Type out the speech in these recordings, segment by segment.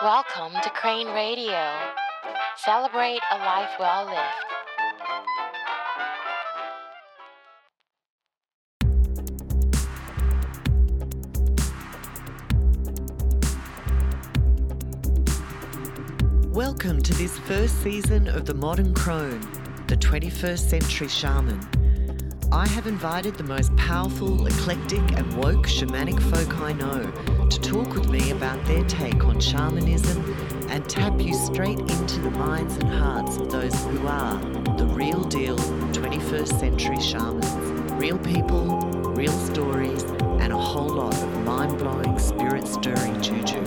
Welcome to Crane Radio. Celebrate a life well lived. Welcome to this first season of The Modern Crone, the 21st Century Shaman. I have invited the most powerful, eclectic and woke shamanic folk I know to talk with me about their take on shamanism and tap you straight into the minds and hearts of those who are the real deal 21st century shamans. Real people, real stories, and a whole lot of mind-blowing, spirit-stirring juju.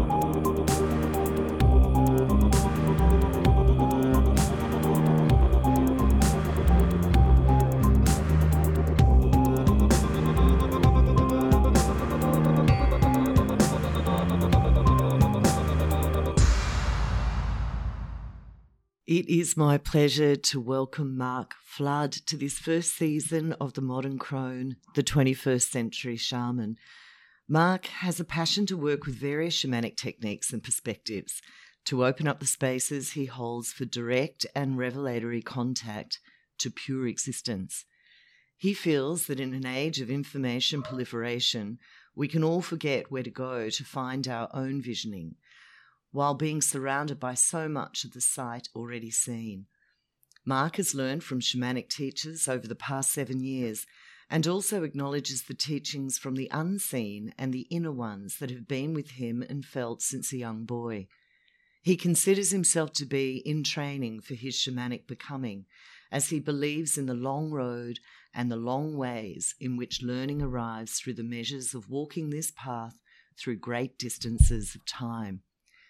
It is my pleasure to welcome Mark Flood to this first season of The Modern Crone, the 21st Century Shaman. Mark has a passion to work with various shamanic techniques and perspectives to open up the spaces he holds for direct and revelatory contact to pure existence. He feels that in an age of information proliferation, we can all forget where to go to find our own visioning, while being surrounded by so much of the sight already seen. Mark has learned from shamanic teachers over the past 7 years and also acknowledges the teachings from the unseen and the inner ones that have been with him and felt since a young boy. He considers himself to be in training for his shamanic becoming, as he believes in the long road and the long ways in which learning arrives through the measures of walking this path through great distances of time.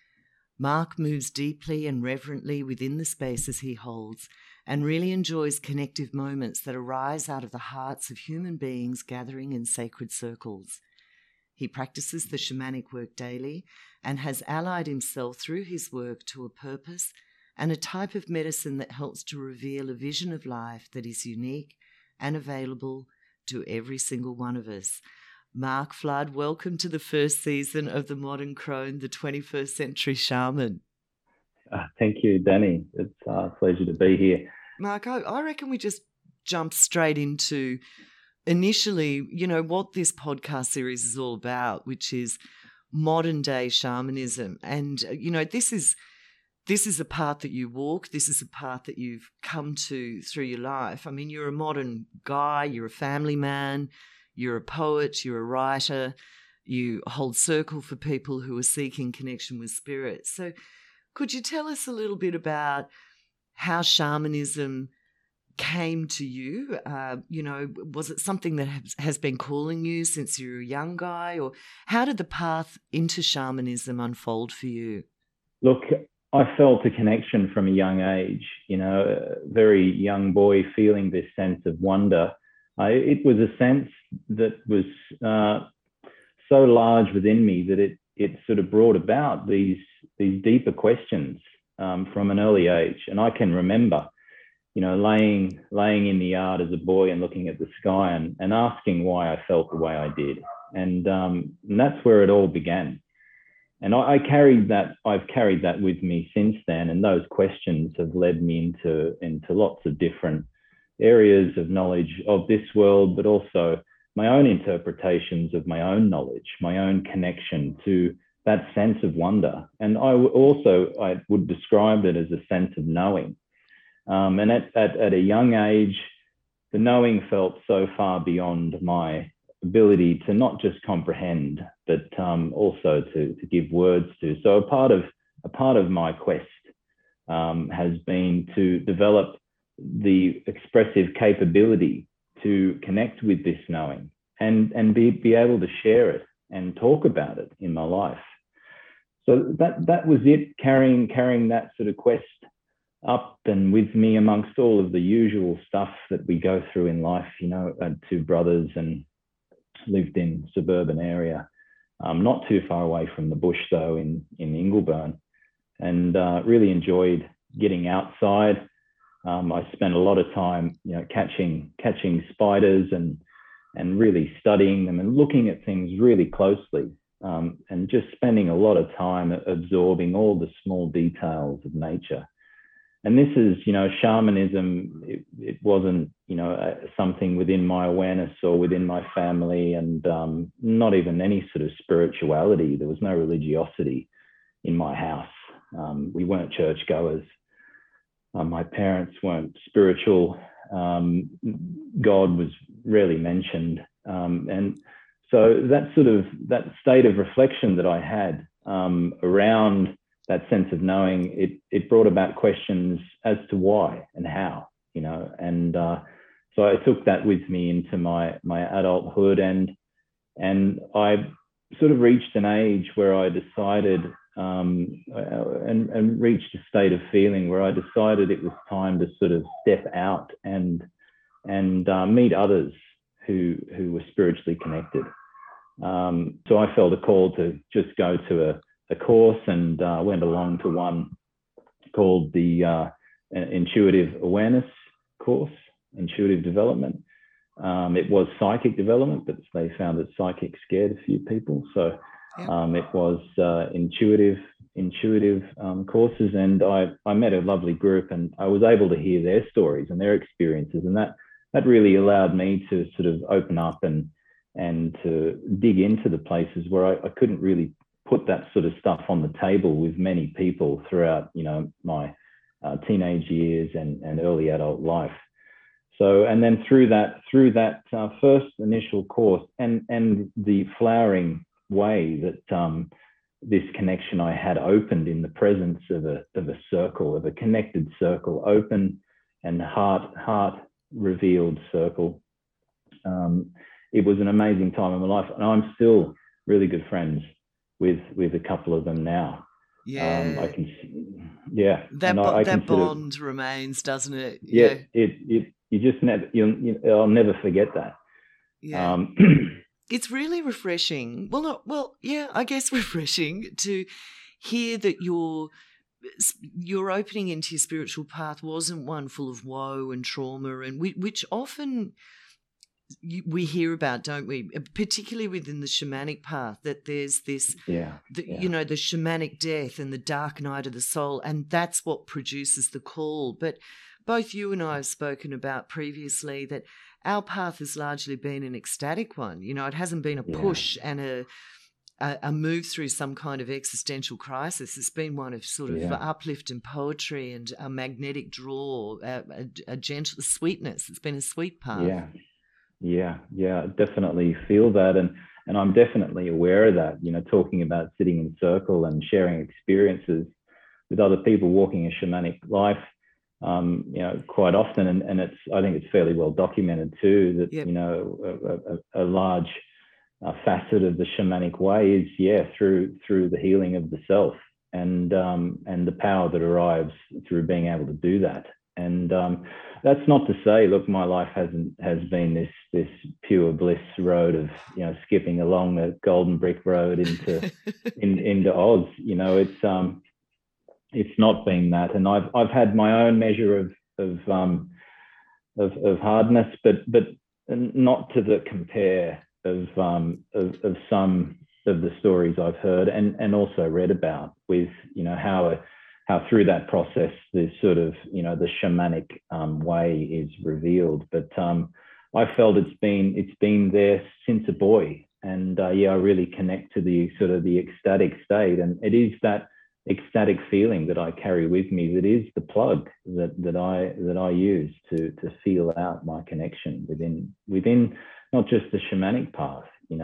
Mark moves deeply and reverently within the spaces he holds and really enjoys connective moments that arise out of the hearts of human beings gathering in sacred circles. He practices the shamanic work daily and has allied himself through his work to a purpose and a type of medicine that helps to reveal a vision of life that is unique and available to every single one of us. Mark Flood, welcome to the first season of The Modern Crone, the 21st Century Shaman. Thank you, Danny. It's a pleasure to be here. Mark, I reckon we just jump straight into initially, what this podcast series is all about, which is modern day shamanism. And, this is a path that you walk. This is a path that you've come to through your life. I mean, you're a modern guy, you're a family man, you're a poet, you're a writer, you hold circle for people who are seeking connection with spirit. So could you tell us a little bit about how shamanism came to you? Was it something that has been calling you since you were a young guy? Or how did the path into shamanism unfold for you? Look, I felt a connection from a young age, a very young boy feeling this sense of wonder. It was a sense that was so large within me that it sort of brought about these deeper questions from an early age. And I can remember, laying in the yard as a boy and looking at the sky and asking why I felt the way I did. And that's where it all began. And I've carried that with me since then. And those questions have led me into lots of different areas of knowledge of this world, but also my own interpretations of my own knowledge, my own connection to that sense of wonder. And I would describe it as a sense of knowing. And at a young age, the knowing felt so far beyond my ability to not just comprehend, but also to give words to. So a part of my quest has been to develop the expressive capability to connect with this knowing and be able to share it and talk about it in my life. So that was it, carrying that sort of quest up and with me amongst all of the usual stuff that we go through in life. I had two brothers and lived in a suburban area, not too far away from the bush though, in Ingleburn, and really enjoyed getting outside. I spent a lot of time, catching spiders and really studying them and looking at things really closely. and just spending a lot of time absorbing all the small details of nature. And this is, shamanism, it wasn't, something within my awareness or within my family, and not even any sort of spirituality. There was no religiosity in my house. We weren't churchgoers. My parents weren't spiritual. God was rarely mentioned. And so that state of reflection that I had around that sense of knowing, it brought about questions as to why and how, and so I took that with me into my adulthood, and I sort of reached an age where I decided and reached a state of feeling where I decided it was time to sort of step out and meet others who were spiritually connected. So I felt a call to just go to a course, and went along to one called the Intuitive Awareness course, Intuitive Development. It was psychic development, but they found that psychic scared a few people. So it was intuitive courses, and I met a lovely group, and I was able to hear their stories and their experiences, and that really allowed me to sort of open up and to dig into the places where I couldn't really put that sort of stuff on the table with many people throughout, my teenage years and early adult life. So, and then through that first initial course and the flowering way that this connection I had opened in the presence of a circle, of a connected circle, open and heart revealed circle. It was an amazing time in my life, and I'm still really good friends with a couple of them now. Yeah, I can. Yeah, that bond remains, doesn't it? Yeah, you just never. I'll never forget that. Yeah, it's really refreshing. I guess refreshing to hear that your opening into your spiritual path wasn't one full of woe and trauma, and which often we hear about, don't we? Particularly within the shamanic path, that there's this, the shamanic death and the dark night of the soul, and that's what produces the call. But both you and I have spoken about previously that our path has largely been an ecstatic one. It hasn't been a push and a move through some kind of existential crisis. It's been one of sort of uplift and poetry and a magnetic draw, a gentle sweetness. It's been a sweet path. Yeah, definitely feel that, and I'm definitely aware of that. Talking about sitting in circle and sharing experiences with other people walking a shamanic life, quite often, and I think it's fairly well documented too that a large facet of the shamanic way is through the healing of the self and the power that arrives through being able to do that. And that's not to say, look, my life has been this pure bliss road of skipping along the golden brick road into Oz. It's not been that, and I've had my own measure of hardness, but not to the compare of some of the stories I've heard and also read about with how through that process this sort of the shamanic way is revealed. But I felt it's been there since a boy, and I really connect to the sort of the ecstatic state, and it is that ecstatic feeling that I carry with me that is the plug that I use to feel out my connection within not just the shamanic path.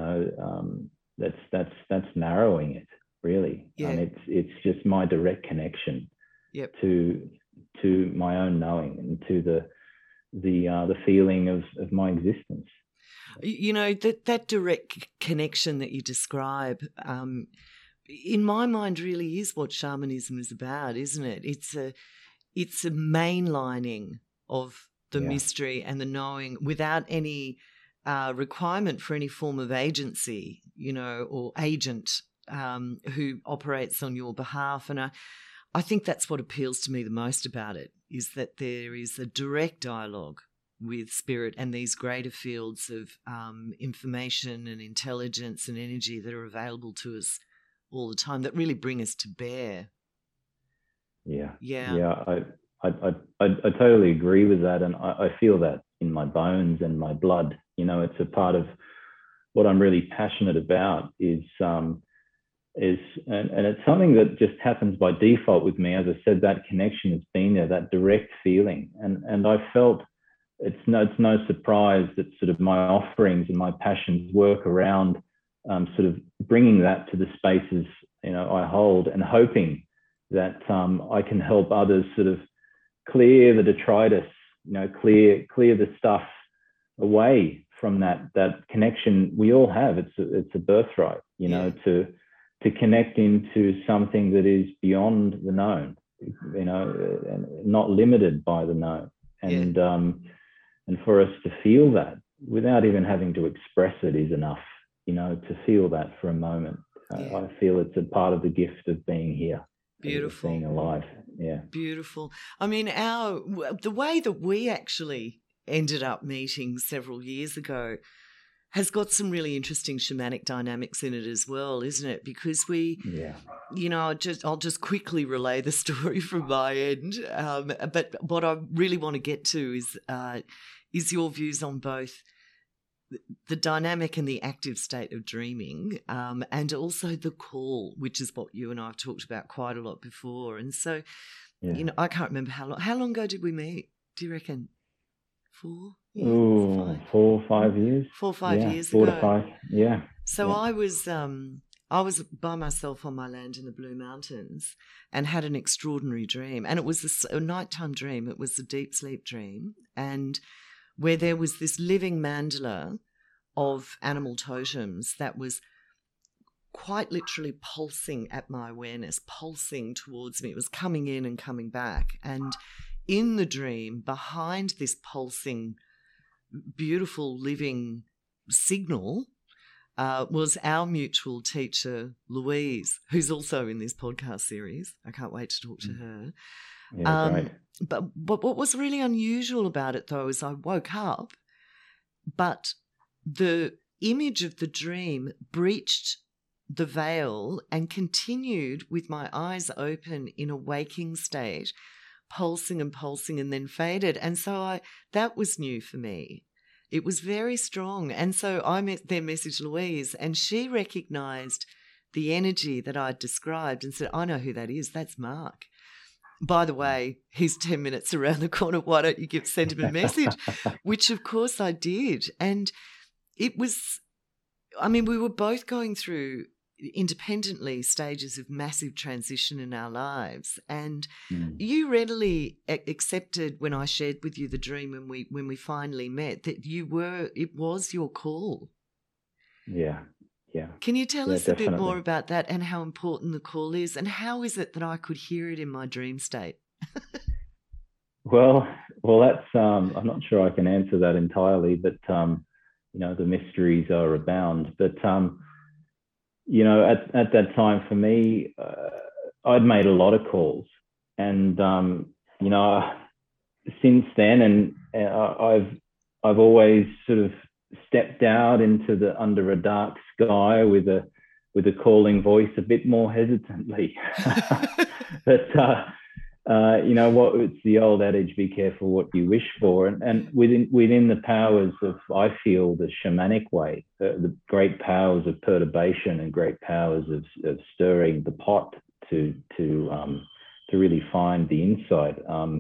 That's narrowing it. Really, it's just my direct connection to my own knowing and to the feeling of my existence. That direct connection that you describe, in my mind, really is what shamanism is about, isn't it? It's a mainlining of the mystery and the knowing without any requirement for any form of agency, or agent. Who operates on your behalf. And I think that's what appeals to me the most about it, is that there is a direct dialogue with spirit and these greater fields of information and intelligence and energy that are available to us all the time that really bring us to bear. Yeah. I totally agree with that, and I feel that in my bones and my blood. It's a part of what I'm really passionate about and it's something that just happens by default with me. As I said, that connection has been there, that direct feeling, and I felt it's no surprise that sort of my offerings and my passions work around sort of bringing that to the spaces I hold, and hoping that I can help others sort of clear the detritus, clear the stuff away from that connection we all have. It's a birthright, to connect into something that is beyond the known, and not limited by the known, and for us to feel that without even having to express it is enough, to feel that for a moment. I feel it's a part of the gift of being here. Beautiful. Being alive. Yeah. Beautiful. I mean, the way that we actually ended up meeting several years ago has got some really interesting shamanic dynamics in it as well, isn't it? Because I'll just quickly relay the story from my end. But what I really want to get to is your views on both the dynamic and the active state of dreaming, and also the call, which is what you and I have talked about quite a lot before. And so, I can't remember how long ago did we meet? Do you reckon 4 years? Ooh, 4 or 5 years. 4 or 5 years 4 ago. to 5. Yeah. So I was by myself on my land in the Blue Mountains and had an extraordinary dream, and it was a nighttime dream. It was a deep sleep dream, and where there was this living mandala of animal totems that was quite literally pulsing at my awareness, pulsing towards me. It was coming in and coming back. And in the dream, behind this pulsing, beautiful living signal was our mutual teacher, Louise, who's also in this podcast series. I can't wait to talk to her. Yeah, great. But what was really unusual about it, though, is I woke up, but the image of the dream breached the veil and continued with my eyes open in a waking state, pulsing and then faded. And so that was new for me. It was very strong. And so I then messaged Louise, and she recognised the energy that I'd described and said, I know who that is. That's Mark. By the way, he's 10 minutes around the corner. Why don't you send him a message? Which, of course, I did. And it was, we were both going through independently stages of massive transition in our lives. And you readily accepted when I shared with you the dream when we finally met that it was your call. Yeah. Can you tell us definitely. a bit more about that and how important the call is, and how is it that I could hear it in my dream state? Well, that's I'm not sure I can answer that entirely, but the mysteries are abound. But at that time for me, I'd made a lot of calls, and since then, and I've always sort of stepped out under a dark sky with a calling voice a bit more hesitantly. But it's the old adage, be careful what you wish for. And within the powers of, I feel, the shamanic way, the great powers of perturbation and great powers of stirring the pot to really find the insight.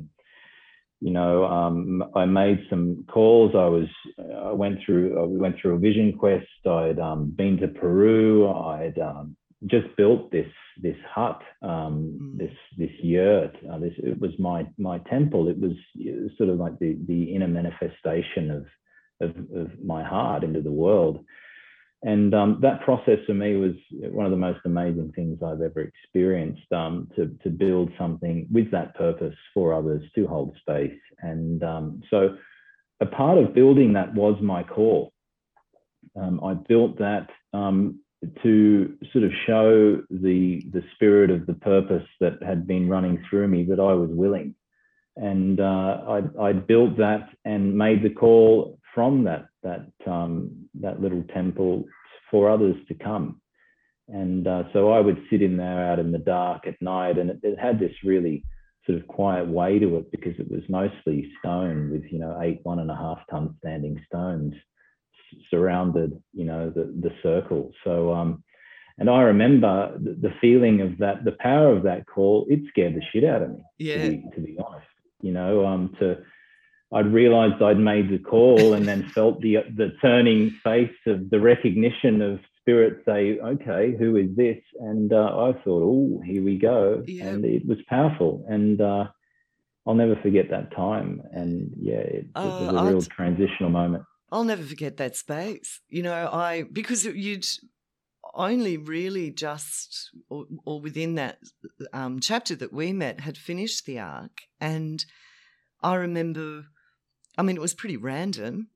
I made some calls. We went through a vision quest. I'd been to Peru. I'd just built this hut, this yurt. It was my temple. It was sort of like the inner manifestation of my heart into the world. And that process for me was one of the most amazing things I've ever experienced, to build something with that purpose for others, to hold space. And so a part of building that was my call. I built that to sort of show the spirit of the purpose that had been running through me, that I was willing and I'd built that and made the call from that little temple for others to come. And so I would sit in there out in the dark at night, and it had this really sort of quiet way to it, because it was mostly stone with 8 1.5 ton standing stones surrounded the circle. So and I remember the feeling of that, the power of that call. It scared the shit out of me, to be honest. I'd realized I'd made the call, and then felt the turning face of the recognition of Spirit say, okay, who is this? And I thought, oh, here we go. Yeah. And it was powerful. And I'll never forget that time. And it was a real transitional moment. I'll never forget that space. Because you'd only really just, or within that chapter that we met, had finished the arc. And I remember, it was pretty random.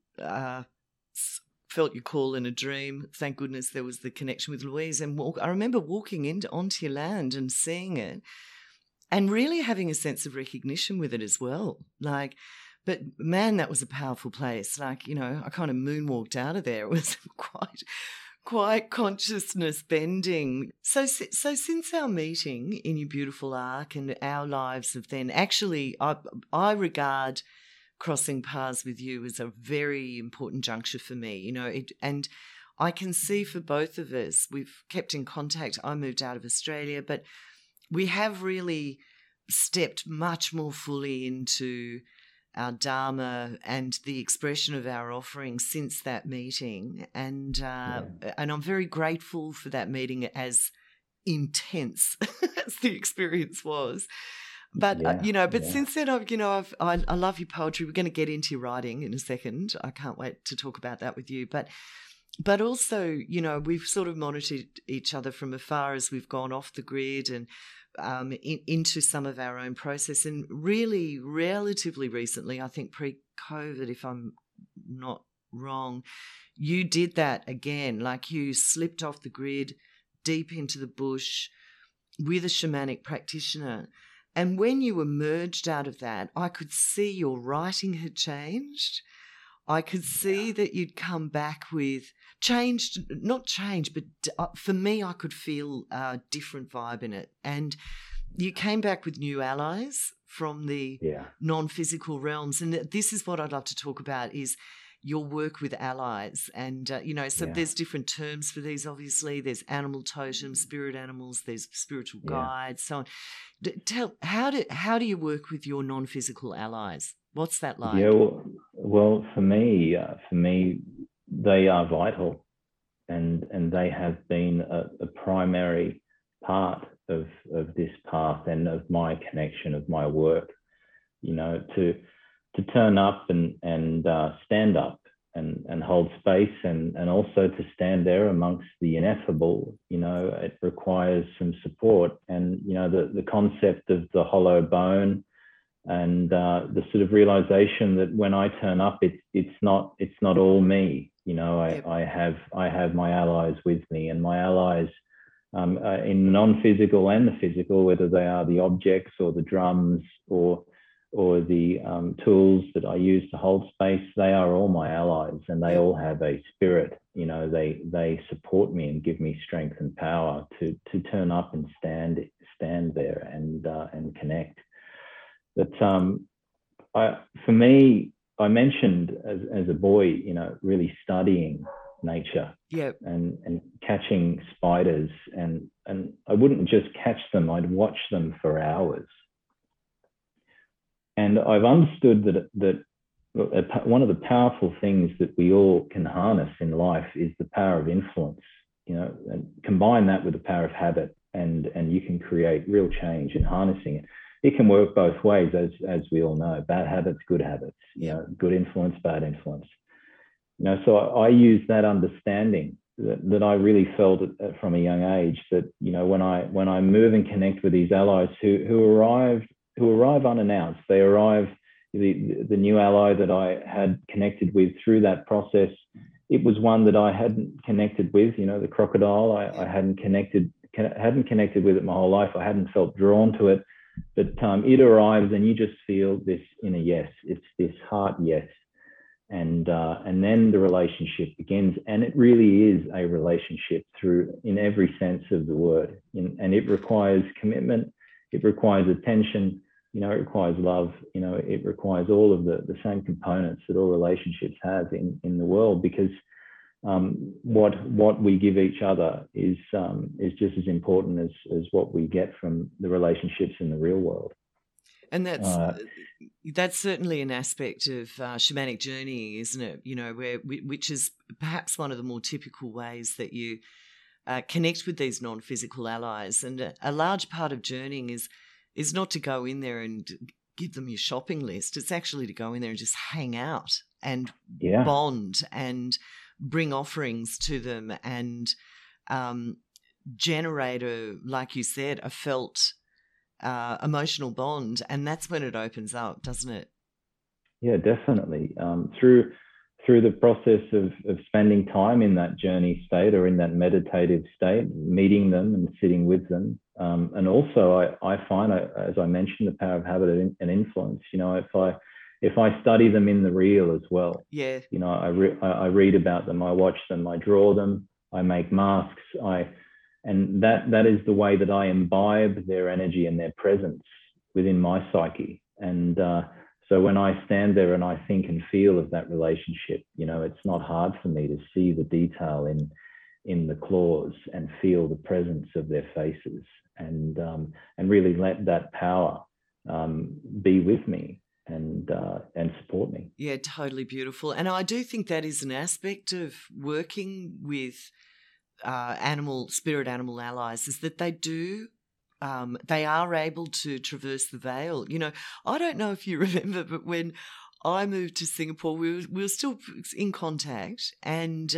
Felt your call in a dream. Thank goodness there was the connection with Louise. And I remember walking onto your land and seeing it, and really having a sense of recognition with it as well. But man, that was a powerful place. I kind of moonwalked out of there. It was quite consciousness bending. So since our meeting in your beautiful arc, and our lives have then actually, I regard crossing paths with you is a very important juncture for me, and I can see for both of us, we've kept in contact. I moved out of Australia, but we have really stepped much more fully into our Dharma and the expression of our offerings since that meeting. And I'm very grateful for that meeting, as intense as the experience was. But, since then, I love your poetry. We're going to get into your writing in a second. I can't wait to talk about that with you. But also, we've sort of monitored each other from afar as we've gone off the grid and into some of our own process. And really, relatively recently, I think pre-COVID, if I'm not wrong, you did that again. You slipped off the grid, deep into the bush with a shamanic practitioner. And when you emerged out of that, I could see your writing had changed. I could see that you'd come back with not changed, but for me, I could feel a different vibe in it. And you came back with new allies from the non-physical realms. And this is what I'd love to talk about, is your work with allies. And, there's different terms for these, obviously. There's animal totems, spirit animals, there's spiritual guides, so on. How do you work with your non-physical allies? What's that like? Yeah, well, for me, they are vital, and they have been a primary part of this path and of my connection, of my work. To turn up and stand up and hold space, and also to stand there amongst the ineffable. It requires some support, and the concept of the hollow bone, and the sort of realization that when I turn up, it's not all me. I have my allies with me, and my allies in non-physical and the physical, whether they are the objects or the drums or the tools that I use to hold space, they are all my allies, and they all have a spirit. They support me and give me strength and power to turn up and stand there and connect. But for me, I mentioned as a boy, really studying nature, and catching spiders, and I wouldn't just catch them; I'd watch them for hours. And I've understood that one of the powerful things that we all can harness in life is the power of influence, and combine that with the power of habit, and you can create real change in harnessing it. It can work both ways, as we all know, bad habits, good habits, good influence, bad influence. So I use that understanding that I really felt from a young age, that, when I move and connect with these allies who arrive unannounced. They arrive, the new ally that I had connected with through that process, it was one that I hadn't connected with, the crocodile. I hadn't connected with it my whole life. I hadn't felt drawn to it. but it arrives and you just feel this inner yes. It's this heart yes. And then the relationship begins, and it really is a relationship in every sense of the word. And it requires commitment, it requires attention, it requires love, it requires all of the same components that all relationships have in the world, because what we give each other is just as important as what we get from the relationships in the real world. And that's certainly an aspect of shamanic journeying, isn't it? Which is perhaps one of the more typical ways that you connect with these non-physical allies. And a large part of journeying is not to go in there and give them your shopping list. It's actually to go in there and just hang out and bond and bring offerings to them and generate like you said, a felt emotional bond, and that's when it opens up, doesn't it? Yeah, definitely. Through the process of spending time in that journey state or in that meditative state, meeting them and sitting with them, and also I find, as I mentioned, the power of habit and influence. If I study them in the real as well, I read about them, I watch them, I draw them, I make masks, and that is the way that I imbibe their energy and their presence within my psyche. And so when I stand there and I think and feel of that relationship, it's not hard for me to see the detail in the claws and feel the presence of their faces, and really let that power be with me and support me. Yeah, totally beautiful. And I do think that is an aspect of working with spirit animal allies, is that they are able to traverse the veil. I don't know if you remember, but when I moved to Singapore, we were still in contact, and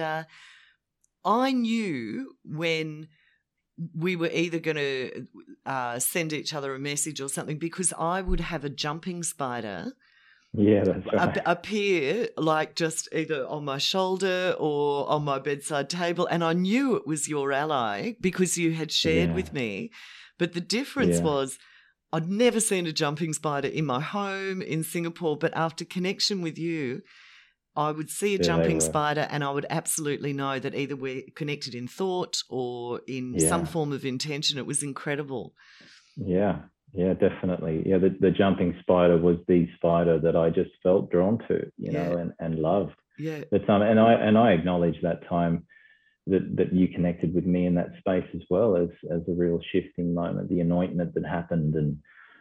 I knew when we were either going to send each other a message or something, because I would have a jumping spider that's right. appear like just either on my shoulder or on my bedside table, and I knew it was your ally because you had shared with me. But the difference was I'd never seen a jumping spider in my home in Singapore, but after connection with you, I would see a jumping spider and I would absolutely know that either we're connected in thought or in some form of intention. It was incredible. Yeah, definitely. Yeah, the jumping spider was the spider that I just felt drawn to, and loved. Yeah. But and I acknowledge that time that you connected with me in that space as well as a real shifting moment, the anointment that happened, and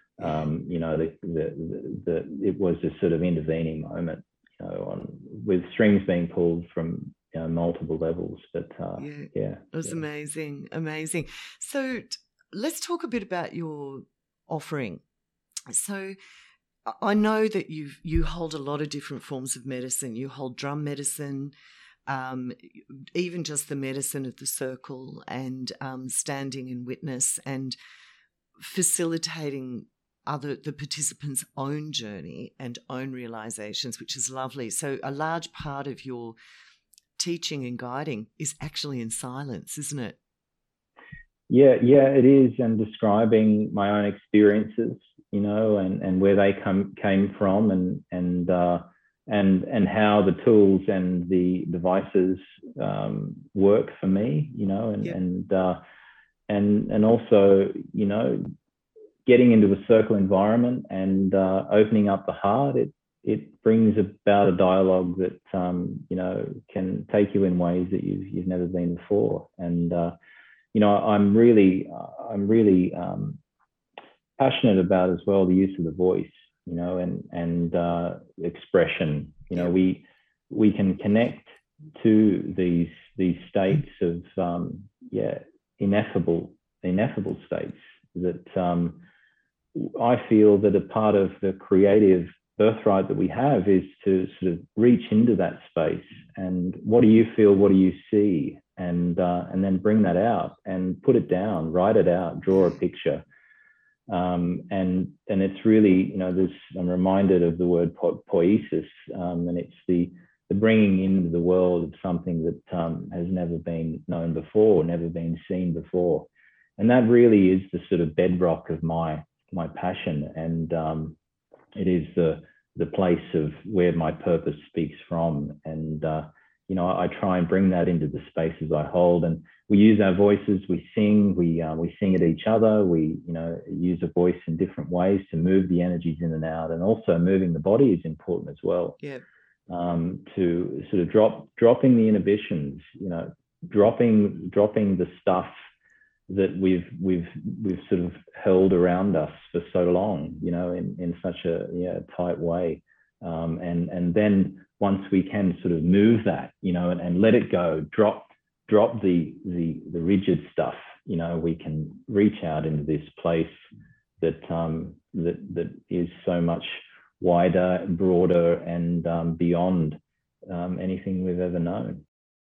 it was a sort of intervening moment, with strings being pulled from multiple levels. But it was amazing. So let's talk a bit about your offering. So I know that you hold a lot of different forms of medicine. You hold drum medicine, even just the medicine of the circle, and standing in witness and facilitating the participants' own journey and own realizations, which is lovely. So a large part of your teaching and guiding is actually in silence, isn't it? Yeah, it is, and describing my own experiences, and where they came from, and how the tools and the devices work for me, and also, getting into a circle environment and opening up the heart. It brings about a dialogue that can take you in ways that you've never been before, and I'm really passionate about as well the use of the voice, and expression. We can connect to these states of ineffable states that I feel that a part of the creative birthright that we have is to sort of reach into that space and what do you feel, what do you see, and then bring that out and put it down, write it out, draw a picture. And it's really, I'm reminded of the word poiesis, and it's the bringing into the world of something that has never been known before, never been seen before. And that really is the sort of bedrock of my my passion, and it is the place of where my purpose speaks from. And I try and bring that into the spaces I hold. And we use our voices. We sing. We sing at each other. We use a voice in different ways to move the energies in and out, and also moving the body is important as well. Yeah. To sort of dropping the inhibitions, dropping the stuff that we've sort of held around us for so long, in such a tight way, and then once we can sort of move that, and let it go, drop the rigid stuff, we can reach out into this place that is so much wider, broader, and beyond anything we've ever known.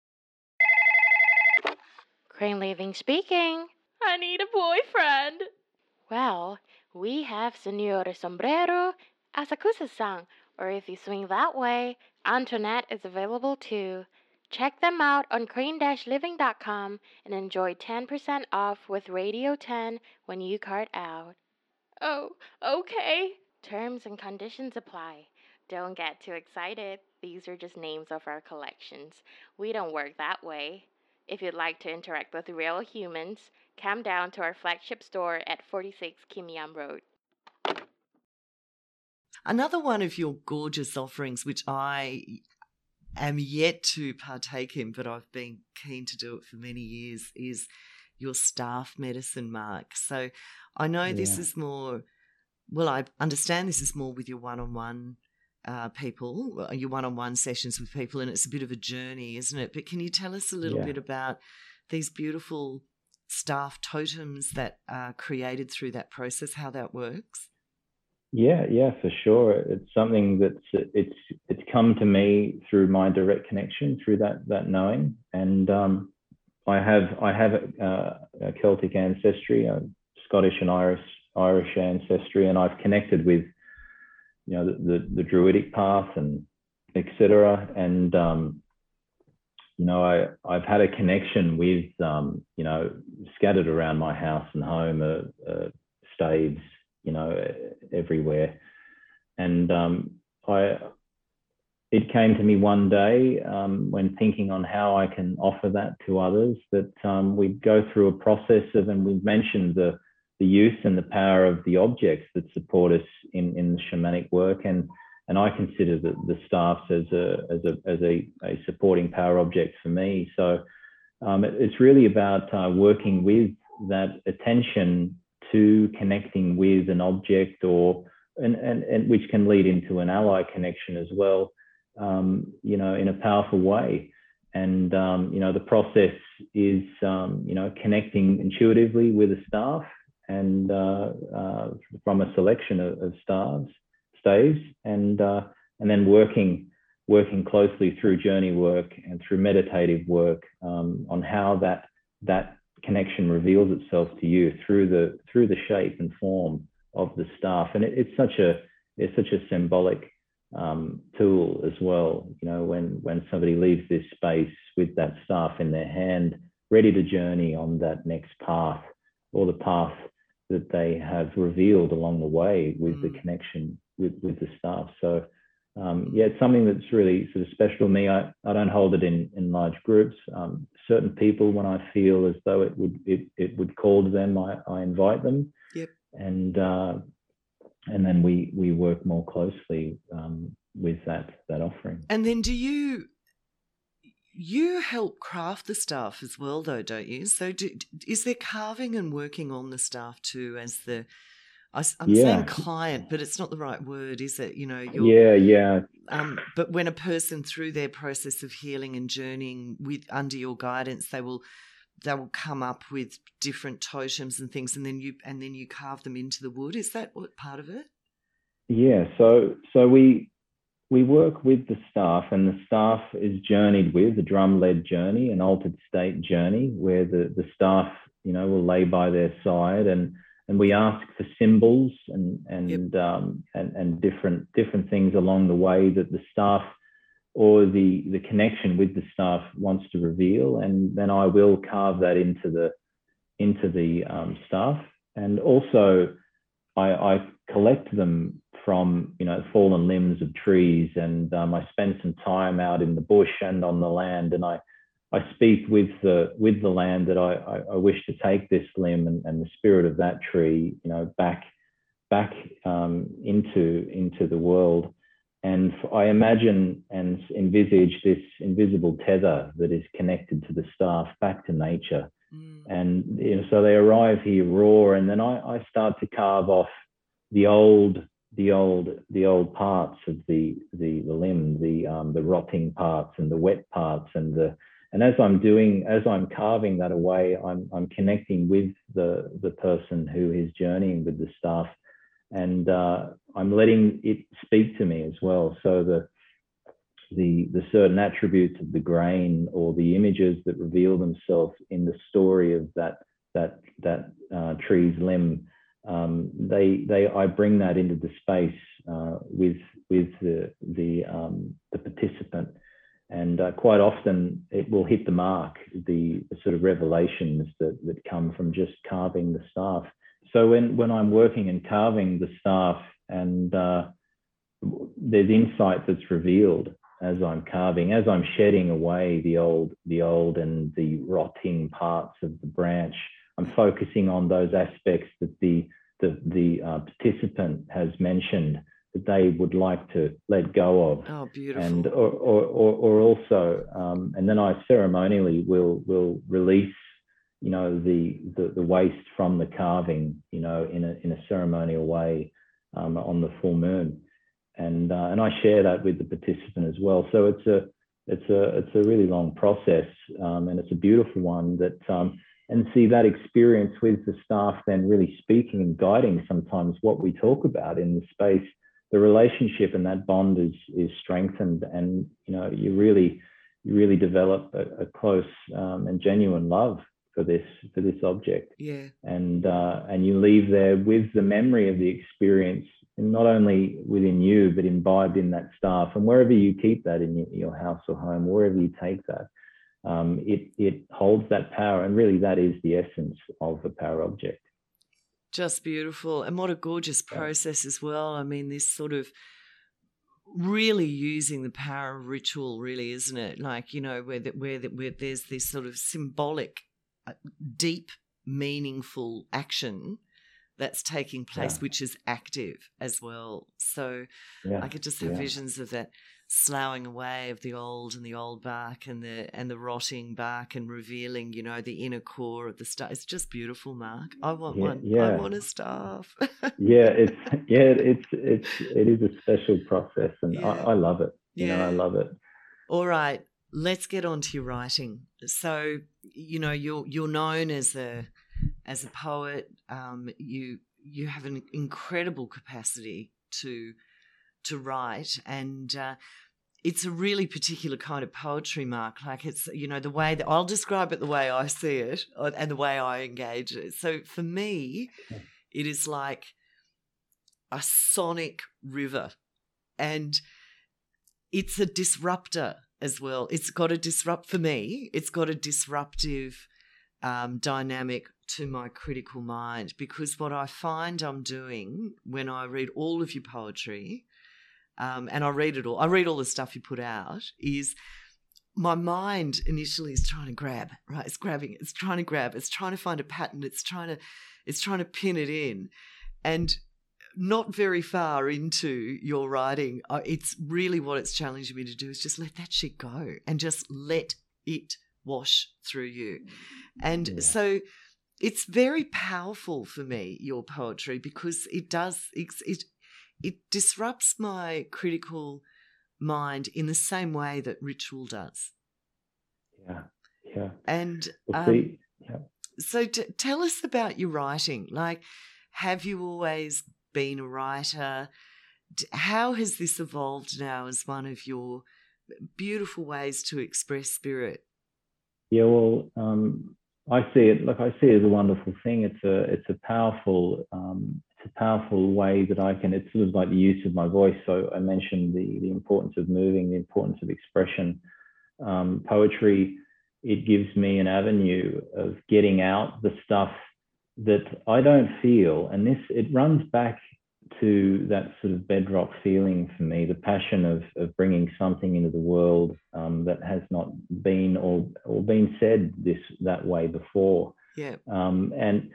Crane Living speaking. I need a boyfriend. Well, we have Senora Sombrero, Asakusa-san, or if you swing that way, Antoinette is available too. Check them out on crane-living.com and enjoy 10% off with Radio 10 when you cart out. Oh, okay. Terms and conditions apply. Don't get too excited. These are just names of our collections. We don't work that way. If you'd like to interact with real humans, come down to our flagship store at 46 Kim Yam Road. Another one of your gorgeous offerings, which I am yet to partake in, but I've been keen to do it for many years, is your staff medicine, Mark. So I know this is more, I understand this is more with your one-on-one people, your one-on-one sessions with people, and it's a bit of a journey, isn't it? But can you tell us a little bit about these beautiful staff totems that are created through that process, how that works? Yeah, for sure. It's something that's it's come to me through my direct connection, through that knowing, and I have a Celtic ancestry, a Scottish and Irish ancestry, and I've connected with the Druidic path and etc. And I've had a connection with scattered around my house and home staves, everywhere. And it came to me one day when thinking on how I can offer that to others, that we'd go through a process of, and we've mentioned the use and the power of the objects that support us in the shamanic work, and I consider the staffs as a supporting power object for me. So it's really about working with that attention to connecting with an object, and which can lead into an ally connection as well, in a powerful way. And the process is connecting intuitively with a staff, and from a selection of staves, and then working closely through journey work and through meditative work on how that connection reveals itself to you through the shape and form of the staff. And it's such a symbolic tool as well. When somebody leaves this space with that staff in their hand, ready to journey on that next path, or the path that they have revealed along the way with the connection with the staff. So it's something that's really sort of special to me. I don't hold it in large groups. Certain people, when I feel as though it would call to them, I invite them. Yep. And then we work more closely with that offering. And then do you help craft the staff as well, though, don't you? So is there carving and working on the staff too as the, I'm saying client, but it's not the right word, is it? But when a person, through their process of healing and journeying under your guidance, they will come up with different totems and things, and then you carve them into the wood. Is that what part of it? Yeah. So we work with the staff, and the staff is journeyed with a drum-led journey, an altered state journey, where the staff, will lay by their side, and we ask for symbols and different things along the way that the staff, or the connection with the staff, wants to reveal, and then I will carve that into the staff. And also I collect them from, fallen limbs of trees, and I spend some time out in the bush and on the land, and I speak with the land that I wish to take this limb and the spirit of that tree, back into the world. And I imagine and envisage this invisible tether that is connected to the staff back to nature. And so they arrive here raw, and then I start to carve off the old parts of the limb, the rotting parts and the wet parts, and as I'm carving that away, I'm connecting with the person who is journeying with the staff, and I'm letting it speak to me as well. So the certain attributes of the grain or the images that reveal themselves in the story of that tree's limb, I bring that into the space with the participant, and quite often it will hit the mark, the sort of revelations that come from just carving the staff. So when I'm working and carving the staff, and there's insight that's revealed as I'm carving, as I'm shedding away the old and the rotting parts of the branch, I'm focusing on those aspects that the participant has mentioned that they would like to let go of. Oh, beautiful. And or also, and then I ceremonially will release, the waste from the carving, in a ceremonial way, on the full moon, and I share that with the participant as well. So it's a really long process, and it's a beautiful one that. And see that experience with the staff then really speaking and guiding sometimes what we talk about in the space. The relationship and that bond is strengthened, and you really develop a close and genuine love for this object. Yeah. And you leave there with the memory of the experience, and not only within you but imbibed in that staff. And wherever you keep that in your house or home, wherever you take that, it holds that power, and really that is the essence of the power object. Just beautiful. And what a gorgeous process as well. I mean, this sort of really using the power of ritual, really, isn't it? Like, where there's this sort of symbolic, deep, meaningful action that's taking place, which is active as well. So I could just have visions of that sloughing away of the old and the old bark and the rotting bark, and revealing, the inner core of the staff. It's just beautiful, Mark. I want one. Yeah. I want a staff. It is a special process, and I love it. I love it. All right, let's get on to your writing. So, you're known as a poet. You have an incredible capacity to write, and it's a really particular kind of poetry, Mark. Like, it's, the way that I'll describe it, the way I see it and the way I engage it. So for me, it is like a sonic river, and it's a disruptor as well. It's got a disruptive dynamic to my critical mind, because what I find I'm doing when I read all of your poetry, and I read all the stuff you put out, is my mind initially is trying to grab, right? It's grabbing, it's trying to grab, it's trying to find a pattern, it's trying to pin it in. And not very far into your writing, it's really what it's challenging me to do is just let that shit go and just let it wash through you. And so it's very powerful for me, your poetry, because it disrupts my critical mind in the same way that ritual does. Yeah. And so tell us about your writing. Like, have you always been a writer? How has this evolved now as one of your beautiful ways to express spirit? Yeah, well, I see it as a wonderful thing. It's a powerful way that I can. It's sort of like the use of my voice. So I mentioned the importance of moving, the importance of expression. Poetry, it gives me an avenue of getting out the stuff that I don't feel, and it runs back to that sort of bedrock feeling for me, the passion of bringing something into the world that has not been or been said that way before. Yeah. And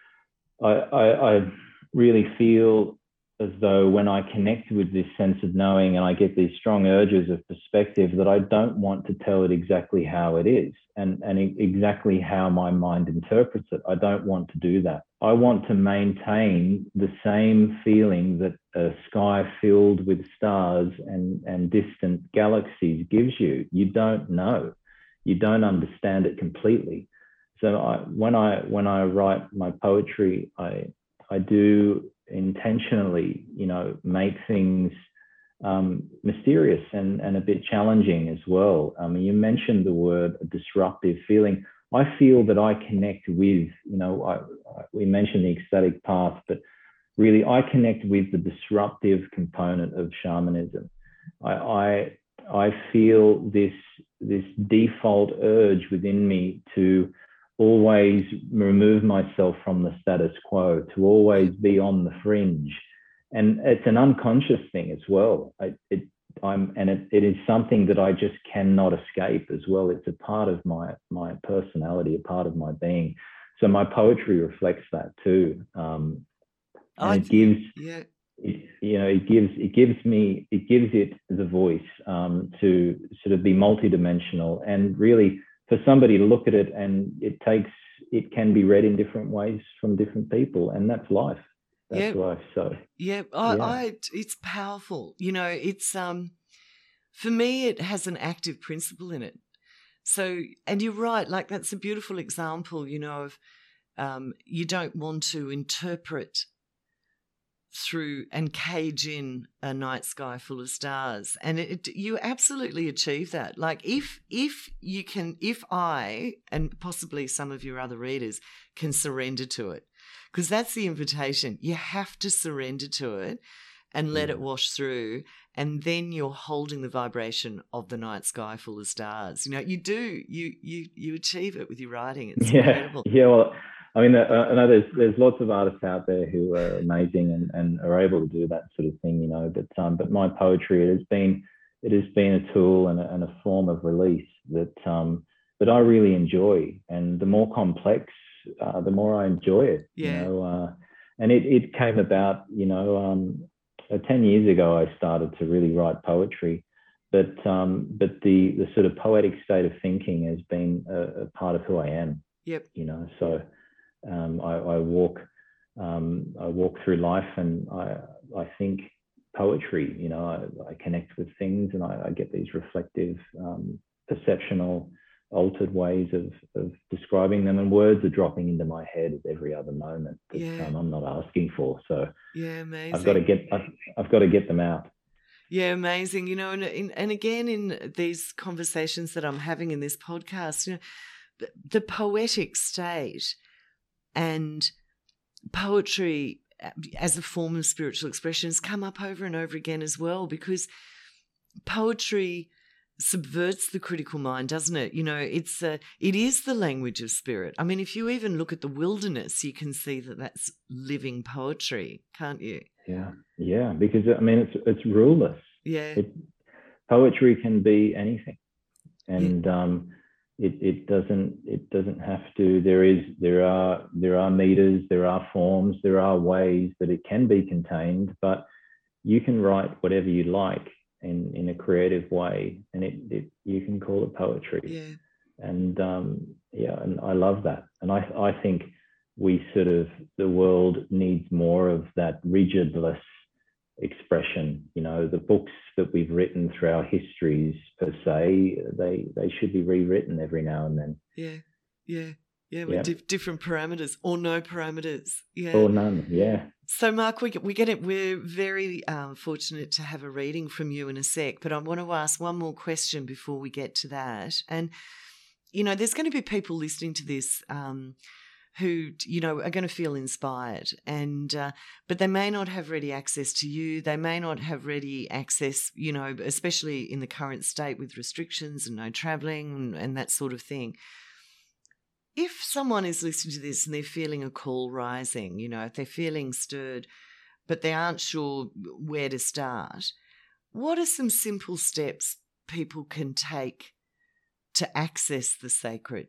I really feel as though when I connect with this sense of knowing and I get these strong urges of perspective, that I don't want to tell it exactly how it is and exactly how my mind interprets it. I don't want to do that. I want to maintain the same feeling that a sky filled with stars and distant galaxies gives you. You don't know. You don't understand it completely. So when I write my poetry, I do intentionally, make things mysterious and a bit challenging as well. I mean, you mentioned the word disruptive feeling. I feel that I connect with, we mentioned the ecstatic path, but really I connect with the disruptive component of shamanism. I feel this default urge within me to always remove myself from the status quo, to always be on the fringe. And it's an unconscious thing as well. It is something that I just cannot escape as well. It's a part of my personality, a part of my being. So my poetry reflects that too. And it gives, it gives it the voice to sort of be multidimensional and really for somebody to look at it, and it can be read in different ways from different people, and that's life. That's life. So it's powerful. It's for me, it has an active principle in it. So, and you're right, like that's a beautiful example, of you don't want to interpret through and cage in a night sky full of stars, and you absolutely achieve that. Like if I and possibly some of your other readers can surrender to it, because that's the invitation. You have to surrender to it and let it wash through, and then you're holding the vibration of the night sky full of stars. You do you achieve it with your writing. It's incredible. Yeah, well, I mean, I know there's lots of artists out there who are amazing and are able to do that sort of thing, But my poetry, it has been a tool and a form of release that I really enjoy. And the more complex, the more I enjoy it. And it came about, 10 years ago I started to really write poetry, but the sort of poetic state of thinking has been a part of who I am. Yep. So. I walk through life, and I think poetry. I connect with things, and I get these reflective, perceptional, altered ways of describing them, and words are dropping into my head at every other moment that I'm not asking for. So amazing. I've got to get them out. Yeah, amazing. And again in these conversations that I'm having in this podcast, the poetic state. And poetry as a form of spiritual expression has come up over and over again as well, because poetry subverts the critical mind, doesn't it? It is the language of spirit. I mean, if you even look at the wilderness, you can see that that's living poetry, can't you? Yeah, because I mean, it's ruleless. Yeah, poetry can be anything, and It doesn't have to. There are meters, there are forms, there are ways that it can be contained, but you can write whatever you like in a creative way, and you can call it poetry. Yeah. And and I love that. And I think the world needs more of that rigidless expression. The books that we've written through our histories per se, they should be rewritten every now and then. With different parameters or no parameters. Or none. So Mark, we're very fortunate to have a reading from you in a sec, but I want to ask one more question before we get to that. And there's going to be people listening to this who, are going to feel inspired, and but they may not have ready access to you. They may not have ready access, especially in the current state with restrictions and no travelling and that sort of thing. if someone is listening to this and they're feeling a call rising, if they're feeling stirred, but they aren't sure where to start, what are some simple steps people can take to access the sacred?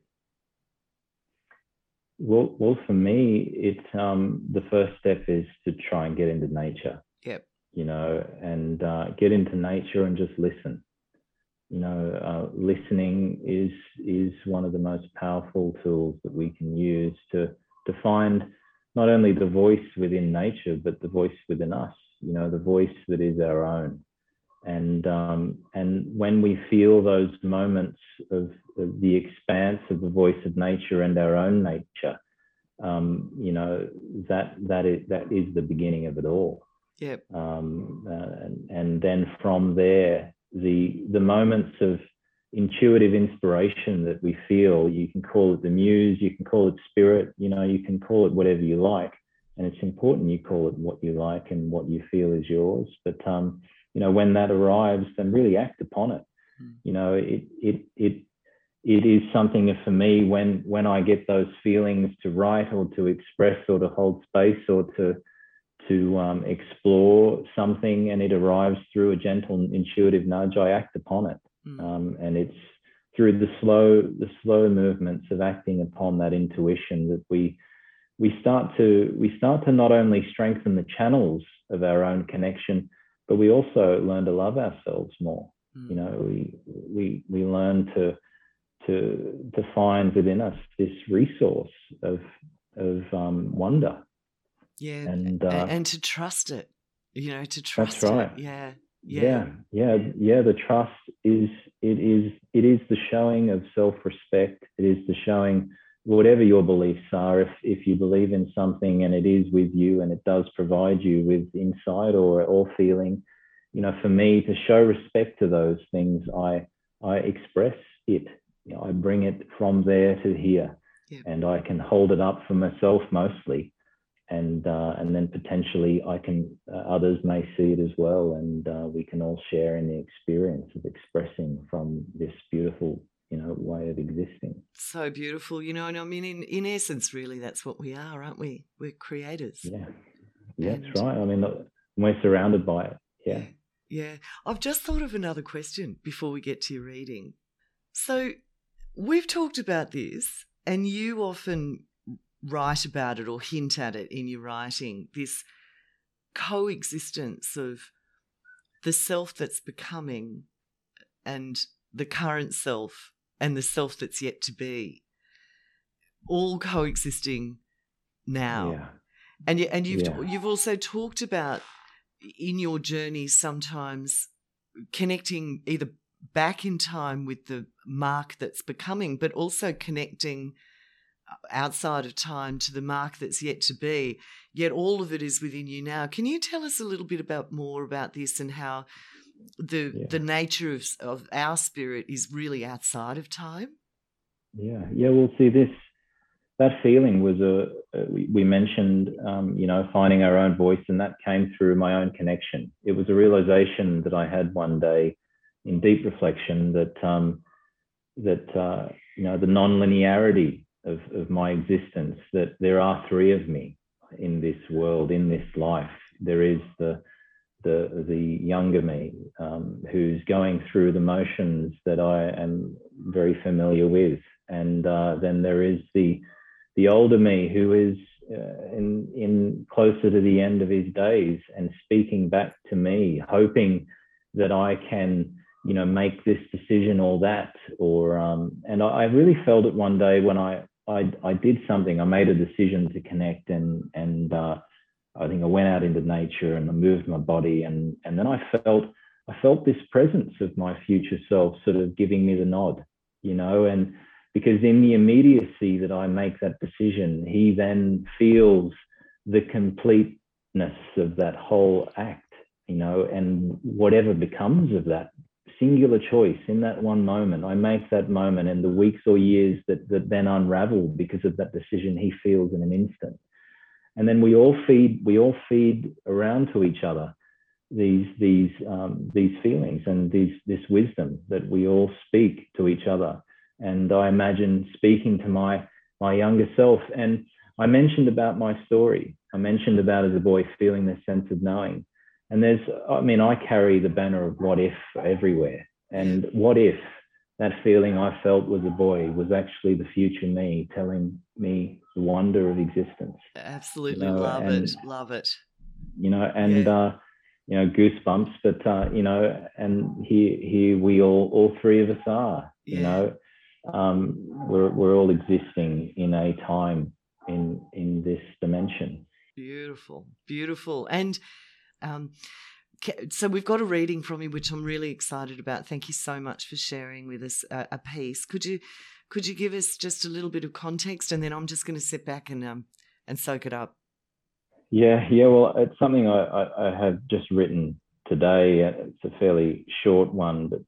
Well, for me, it's the first step is to try and get into nature. Yep. And get into nature and just listen. Listening is one of the most powerful tools that we can use to find not only the voice within nature, but the voice within us, the voice that is our own. And when we feel those moments of the expanse of the voice of nature and our own nature, that is the beginning of it all. Yep. And then from there, the moments of intuitive inspiration that we feel, you can call it the muse, you can call it spirit, you can call it whatever you like. And it's important you call it what you like and what you feel is yours. But, when that arrives, then really act upon it. It is something that for me, when I get those feelings to write or to express or to hold space or to explore something, and it arrives through a gentle intuitive nudge, I act upon it. And it's through the slow movements of acting upon that intuition that we start to not only strengthen the channels of our own connection, but we also learn to love ourselves more. We learn to find within us this resource of wonder. Yeah, and to trust it, to trust that's right. it. Yeah. The trust is the showing of self-respect. It is the showing whatever your beliefs are. If you believe in something and it is with you and it does provide you with insight or feeling, for me to show respect to those things, I express it. I bring it from there to here, and I can hold it up for myself mostly. And then potentially others may see it as well, and we can all share in the experience of expressing from this beautiful, way of existing. So beautiful, and I mean, in essence, really, that's what we are, aren't we? We're creators. Yeah, that's right. I mean, we're surrounded by it. Yeah. I've just thought of another question before we get to your reading. So we've talked about this, and you often write about it or hint at it in your writing, this coexistence of the self that's becoming and the current self and the self that's yet to be, all coexisting now. Yeah. And you've also talked about in your journey sometimes connecting either back in time with the Mark that's becoming, but also connecting outside of time to the Mark that's yet to be, yet all of it is within you now. Can you tell us a little bit more about this and how the nature of our spirit is really outside of time? We'll see this. That feeling was we mentioned, finding our own voice, and that came through my own connection. It was a realization that I had one day in deep reflection that the non-linearity of my existence, that there are three of me in this world, in this life. There is the younger me, who's going through the motions that I am very familiar with, and then there is the older me who is in closer to the end of his days and speaking back to me, hoping that I can make this decision or that, or and I really felt it one day when I did something. I made a decision to connect, and I think I went out into nature and I moved my body, and then I felt this presence of my future self sort of giving me the nod, and because in the immediacy that I make that decision, he then feels the completeness of that whole act, and whatever becomes of that singular choice in that one moment, I make that moment, and the weeks or years that then unravel because of that decision, he feels in an instant. And then we all feed around to each other these feelings and this wisdom that we all speak to each other. And I imagine speaking to my my younger self. And I mentioned about my story. I mentioned about as a boy feeling this sense of knowing. And I carry the banner of what if everywhere. And what if that feeling I felt as a boy was actually the future me telling me the wonder of existence. Absolutely, love it. Goosebumps, but and here we all three of us are, we're all existing in a time in this dimension. Beautiful. And so we've got a reading from you, which I'm really excited about. Thank you so much for sharing with us a piece. Could you give us just a little bit of context, and then I'm just going to sit back and soak it up. Yeah. Well, it's something I have just written today. It's a fairly short one, but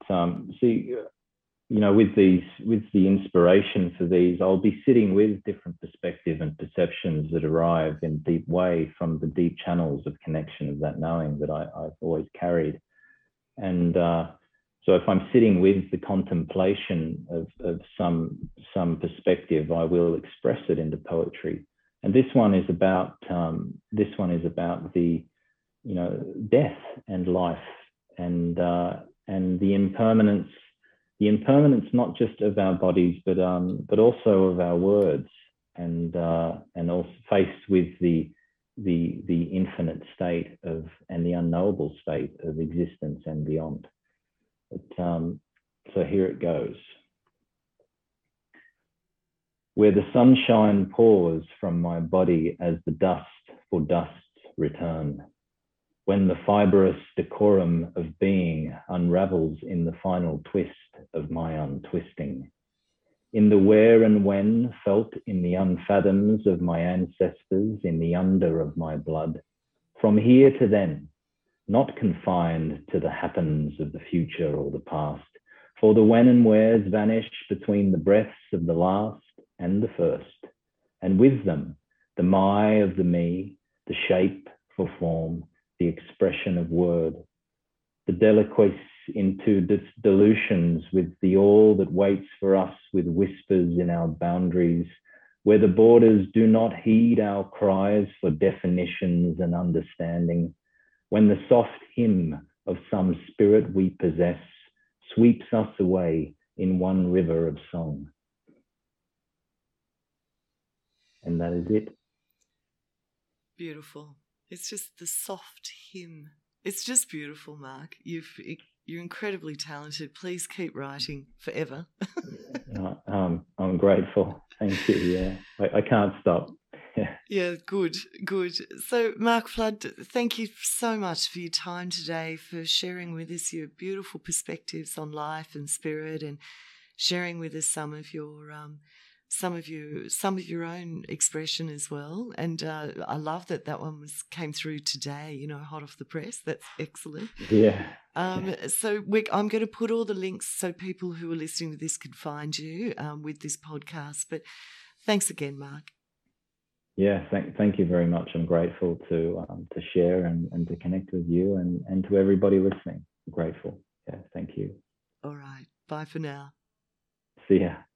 with the inspiration for these, I'll be sitting with different perspective and perceptions that arrive in a deep way from the deep channels of connection of that knowing that I've always carried. And so if I'm sitting with the contemplation of some perspective, I will express it into poetry. And this one is about the death and life and the impermanence. The impermanence not just of our bodies, but also of our words, and also faced with the infinite state of and the unknowable state of existence and beyond. But, so here it goes. Where the sunshine pours from my body as the dust for dust's return, when the fibrous decorum of being unravels in the final twist of my untwisting, in the where and when felt in the unfathoms of my ancestors, in the under of my blood, from here to then, not confined to the happens of the future or the past, for the when and wheres vanish between the breaths of the last and the first, and with them the my of the me, the shape for form, the expression of word, the deliquesce into dilutions with the all that waits for us with whispers in our boundaries, where the borders do not heed our cries for definitions and understanding, when the soft hymn of some spirit we possess sweeps us away in one river of song. And that is it. Beautiful. It's just the soft hymn. It's just beautiful, Mark. You're incredibly talented. Please keep writing forever. I'm grateful. Thank you. Yeah, I can't stop. Yeah, good. So, Mark Flood, thank you so much for your time today, for sharing with us your beautiful perspectives on life and spirit, and sharing with us some of your own expression as well. And I love that one came through today, hot off the press. That's excellent. Yeah. So I'm going to put all the links so people who are listening to this can find you with this podcast. But thanks again, Mark. Yeah, thank you very much. I'm grateful to share and to connect with you and to everybody listening. I'm grateful. Yeah, thank you. All right. Bye for now. See ya.